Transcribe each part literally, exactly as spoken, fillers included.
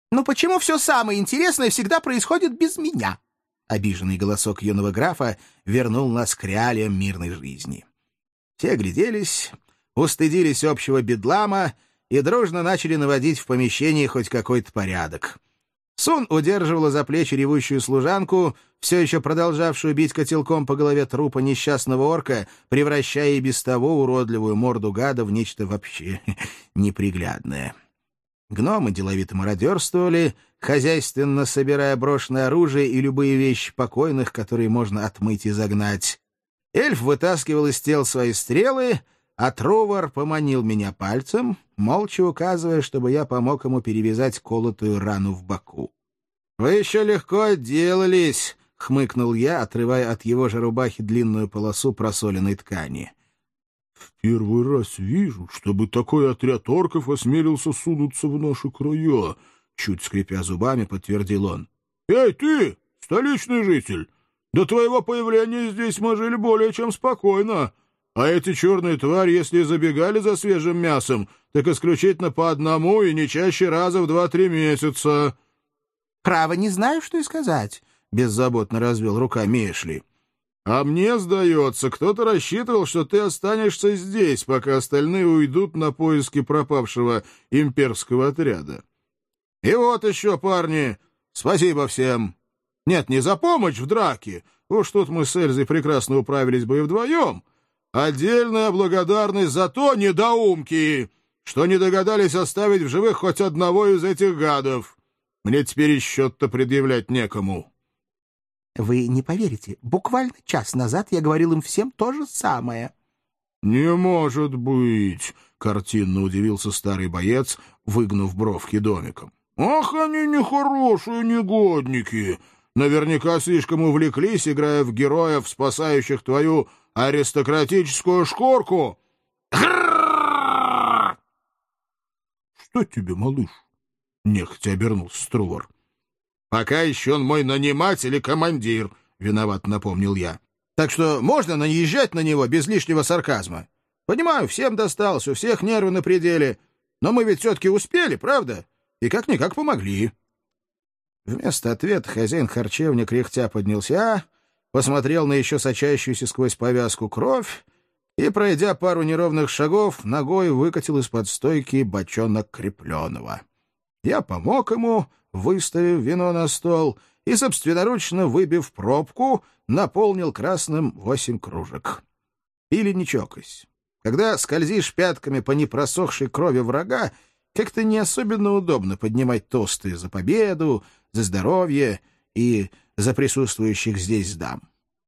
«Ну почему все самое интересное всегда происходит без меня?» Обиженный голосок юного графа вернул нас к реалиям мирной жизни. Все огляделись, устыдились общего бедлама и дружно начали наводить в помещении хоть какой-то порядок. Сун удерживала за плечи ревущую служанку, все еще продолжавшую бить котелком по голове трупа несчастного орка, превращая и без того уродливую морду гада в нечто вообще неприглядное. Гномы деловито мародерствовали, хозяйственно собирая брошенное оружие и любые вещи покойных, которые можно отмыть и загнать. Эльф вытаскивал из тел свои стрелы, а Трувор поманил меня пальцем, молча указывая, чтобы я помог ему перевязать колотую рану в боку. «Вы еще легко отделались», — хмыкнул я, отрывая от его же рубахи длинную полосу просоленной ткани. «В первый раз вижу, чтобы такой отряд орков осмелился сунуться в наши края», — чуть скрипя зубами, подтвердил он. «Эй, ты, столичный житель, до твоего появления здесь мы жили более чем спокойно, а эти черные твари, если забегали за свежим мясом, так исключительно по одному и не чаще раза в два-три месяца». «Право, не знаю, что и сказать», — беззаботно развел руками Эшли. «А мне, сдается, кто-то рассчитывал, что ты останешься здесь, пока остальные уйдут на поиски пропавшего имперского отряда. И вот еще, парни, спасибо всем. Нет, не за помощь в драке, уж тут мы с Эльзой прекрасно управились бы и вдвоем. Отдельная благодарность за то, недоумки, что не догадались оставить в живых хоть одного из этих гадов. Мне теперь и счет-то предъявлять некому». «Вы не поверите, буквально час назад я говорил им всем то же самое». «Не может быть!» — картинно удивился старый боец, выгнув бровки домиком. «Ах, они нехорошие негодники! Наверняка слишком увлеклись, играя в героев, спасающих твою аристократическую шкурку!» «Что тебе, малыш?» — нехотя обернулся Струвор. «Пока еще он мой наниматель и командир», — виноват напомнил я. «Так что можно наезжать на него без лишнего сарказма. Понимаю, всем досталось, у всех нервы на пределе, но мы ведь все-таки успели, правда? И как-никак помогли». Вместо ответа хозяин харчевни кряхтя поднялся, посмотрел на еще сочащуюся сквозь повязку кровь и, пройдя пару неровных шагов, ногой выкатил из-под стойки бочонок крепленого. Я помог ему, выставив вино на стол, и, собственноручно выбив пробку, наполнил красным восемь кружек. Или не чокаясь. Когда скользишь пятками по непросохшей крови врага, как-то не особенно удобно поднимать тосты за победу, за здоровье и за присутствующих здесь дам.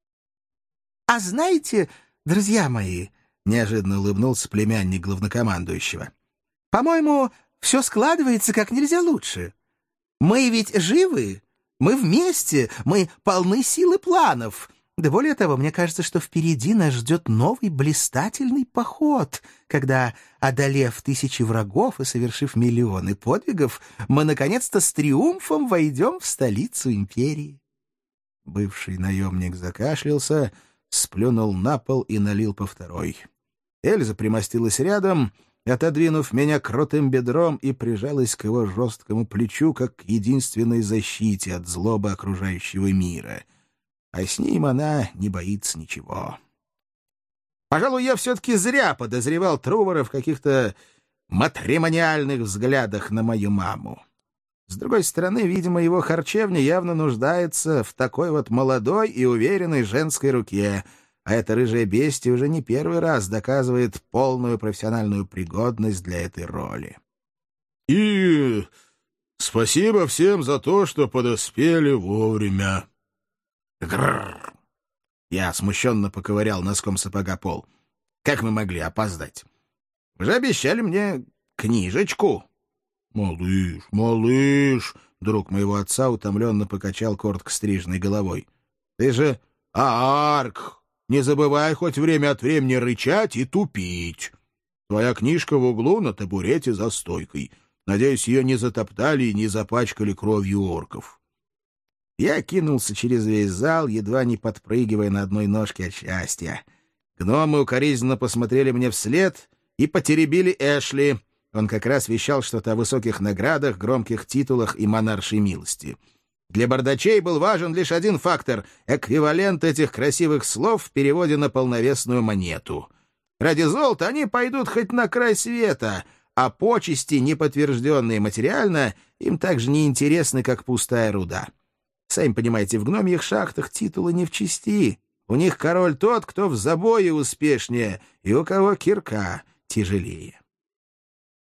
— А знаете, друзья мои, — неожиданно улыбнулся племянник главнокомандующего, — по-моему, все складывается как нельзя лучше. Мы ведь живы, мы вместе, мы полны сил и планов. Да более того, мне кажется, что впереди нас ждет новый блистательный поход, когда, одолев тысячи врагов и совершив миллионы подвигов, мы наконец-то с триумфом войдем в столицу империи. Бывший наемник закашлялся, сплюнул на пол и налил по второй. Эльза примостилась рядом, отодвинув меня крутым бедром, и прижалась к его жесткому плечу, как к единственной защите от злобы окружающего мира. А с ним она не боится ничего. Пожалуй, я все-таки зря подозревал Трувора в каких-то матримониальных взглядах на мою маму. С другой стороны, видимо, его харчевня явно нуждается в такой вот молодой и уверенной женской руке, а эта рыжая бестия уже не первый раз доказывает полную профессиональную пригодность для этой роли. И спасибо всем за то, что подоспели вовремя. Грррр! Я смущенно поковырял носком сапога пол. Как мы могли опоздать? Вы же обещали мне книжечку. Малыш, малыш, друг моего отца утомленно покачал коротко стриженной головой. Ты же аарк! Не забывай хоть время от времени рычать и тупить. Твоя книжка в углу на табурете за стойкой. Надеюсь, ее не затоптали и не запачкали кровью орков. Я кинулся через весь зал, едва не подпрыгивая на одной ножке от счастья. Гномы укоризненно посмотрели мне вслед и потеребили Эшли. Он как раз вещал что-то о высоких наградах, громких титулах и монаршей милости. Для бардачей был важен лишь один фактор — эквивалент этих красивых слов в переводе на полновесную монету. Ради золота они пойдут хоть на край света, а почести, не подтвержденные материально, им так же неинтересны, как пустая руда. Сами понимаете, в гномьих шахтах титулы не в чести. У них король тот, кто в забое успешнее, и у кого кирка тяжелее.